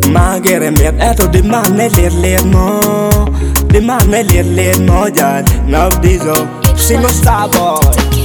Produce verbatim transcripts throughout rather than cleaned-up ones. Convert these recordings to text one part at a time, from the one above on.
Ma gere miet eto di man ne liet liet mo Di man ne liet liet mo jad Now Dizo Single star boy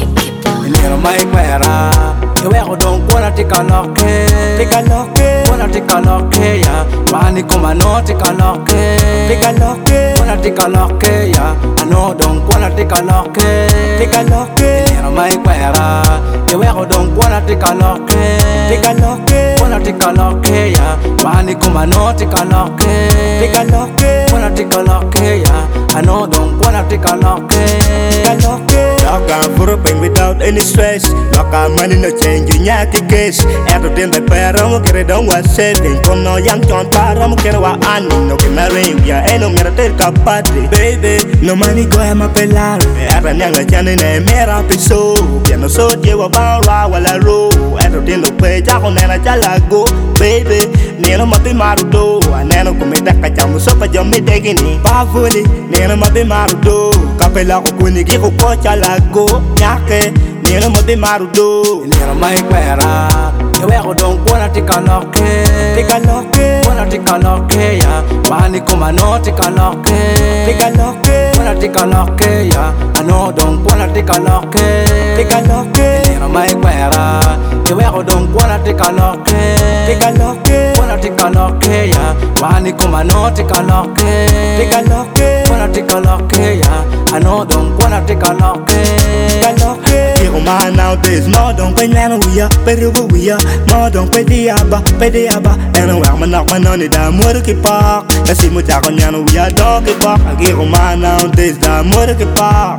Nero mai kwera Yeweko don kwana tika loke Tika loke Kwana tika loke ya Wani kuma no tika loke Tika loke Kwana tika loke ya Ano don kwana tika loke Tika loke Nero mai kwera Yeweko don kwana tika loke Tika loke Kwana tika loke ya Wani kuma no tika loke Tika loke Kwana tika loke ya Ano don kwana tika loke Tika loke Lock out for a pain without any stress Lock out money no change you nyaki case Eto din by pera mo kere don wa saving Kom no yang chon para mo kere wa ani No que me ring ya eno mera ter kapatri Baby no money go ya ma pelar Era nyanga chane ne mera piso Ya no so je wa banra wala ro Eto din no pe ja ko nena chala go Baby neno mati maru do Neno kumita kachamu sopa jomi tegini Pavuli neno mati maru do Kapela ko kuni ki ko pocha lago Nyake neno mati maru do Nero mai kwera Yeweko don kwana tika loke Tika loke Kwana tika loke ya Wani kuma no tika loke Tika loke Kwana tika loke ya Ano don kwana tika loke Tika loke Nero mai kwera Yeweko don kwana tika loke Tika loke Kwana tika loke ya Wani kuma no tika loke Tika loke Kwana tika loke ya Ano don kwana tika loke Tika loke Kiko man nowadays Mo don kwen lana wiya Perubu wiya Mo don kwen diaba Pe diaba Eno wak manak manoni da muru ki pak Kasi mo jako nyano wiya do ki pak Kiko man nowadays da muru ki pak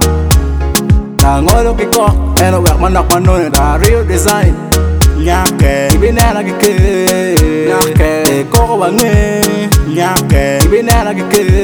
Da ngolo ki kok Eno wak manak manoni da real design Nyake Ibinana ki ke Nyake Koko wange Nyake Ibinana ki ke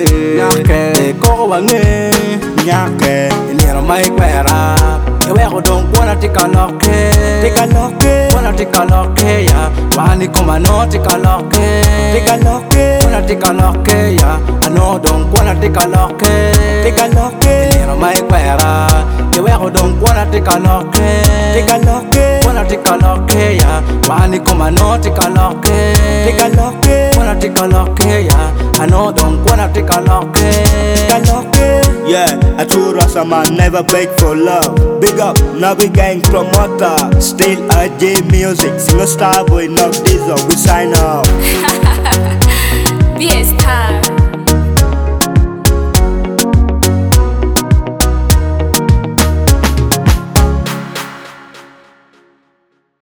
Nyake Koko wange Nyake Nero mai kwera Yeweko don kwana tika loke Tika loke Kwana tika loke ya Wani kuma no tika loke Tika loke Kwana tika loke ya Ano don kwana tika loke Tika loke Nero mai kwera Yeweko don kwana tika loke Tika loke Kwana tika loke ya Wani kuma no tika loke Tika loke Kwana tika loke ya Ano don kwana tika loke Tika loke Yeah, I true Rasta man never beg for love. Big up, Nabi gang promoter. Still I J music. Single star boy, not Dizo. We sign off. Be a star.